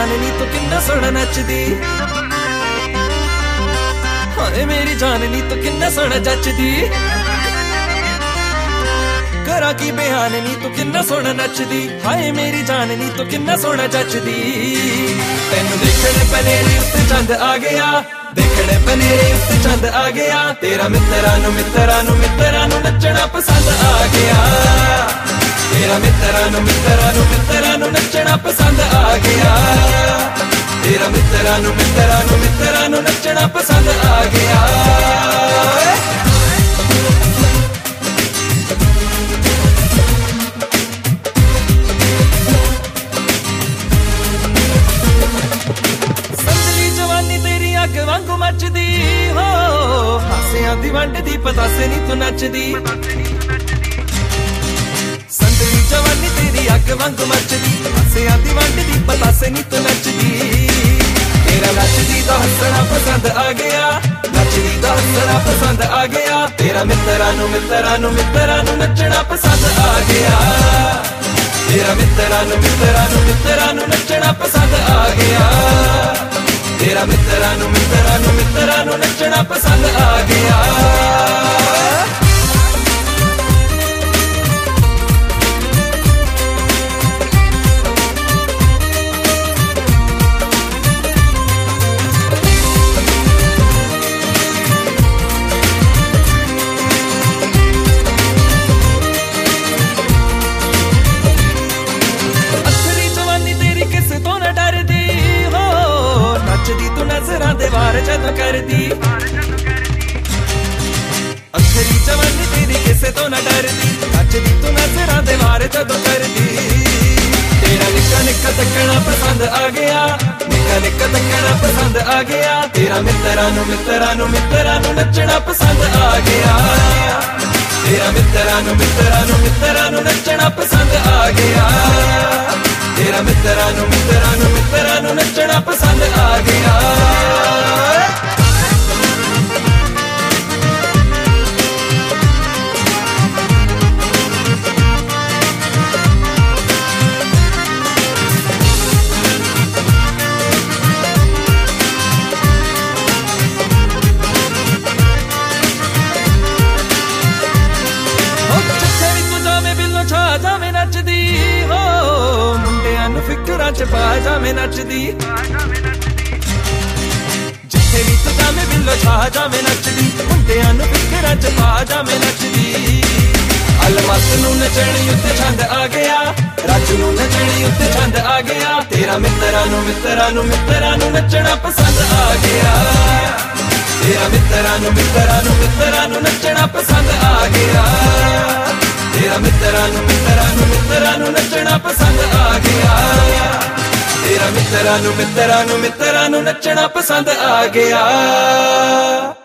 जान नी तू किन्ना सोहना नचदी, हाय मेरी जान नी तू किन्ना सोहना जचदी। करा की बयान नी तू किन्ना सोहना नचदी, हाय मेरी जान नी तू किन्ना सोहना जचदी। तेनू देखने पनेरे उत्ते चंद आ गया, देखने पनेरे उत्ते चंद आ गया। तेरा मित्तरां नू नचना पसंद आ गया, तेरा मित्तरां नू नचना पसंद आ गया, तेरा मित्तरां नू नचना पसंद आ गया। अग वांगू मचदी हो, हासियां दी वंडदी पतासे नी तू नचदी। संदली जवानी तेरी अग वांगू मचदी, हासियां दी वंडदी पतासे नी तू नचदी। तेरा नचदी दा हसना पसंद आ गया, नचदी दा हसना पसंद आ गया। तेरा मित्तरां नू नचना पसंद आ गया, तेरा मित्तरां नू नचना पसंद आ गया, तेरा मित्तरां नू नचना पसंद आ गया। अखरी जवानी तेरी किस तो न डरदी हो, नचदी तू नजरां दे वार जदों करदी। अखरी जवानी तेरी किसे तो न डरदी, नचदी तू नजरां दे वार जदों करदी। तेरा निक्का निक्का तकना पसंद आ गया, निक्का निक्का तकना पसंद आ गया। तेरा मित्तरां नू नचना पसंद आ गया, तेरा मित्तरां नू नचना पसंद आ गया, तेरा मित्तरां नू नचना पसंद आ गया। नचदी हो मुंडियां नू फिकरां च पा जावे नचदी, जिथे भी तू जावे बिल्लो छा जावे नचदी। मुंडियां नू फिकरां च पा जावे नचदी। अलमस्त नू नचणी उत्ते छंद आ गया, राजू नू नचणी उत्ते छंद आ गया। तेरा मित्तरां नू नचना पसंद आ गया, तेरा मित्तरां नू नचना पसंद आ गया, तेरा मित्तरां नू नचना पसंद आ गया, तेरा मित्तरां नू नचना पसंद आ गया।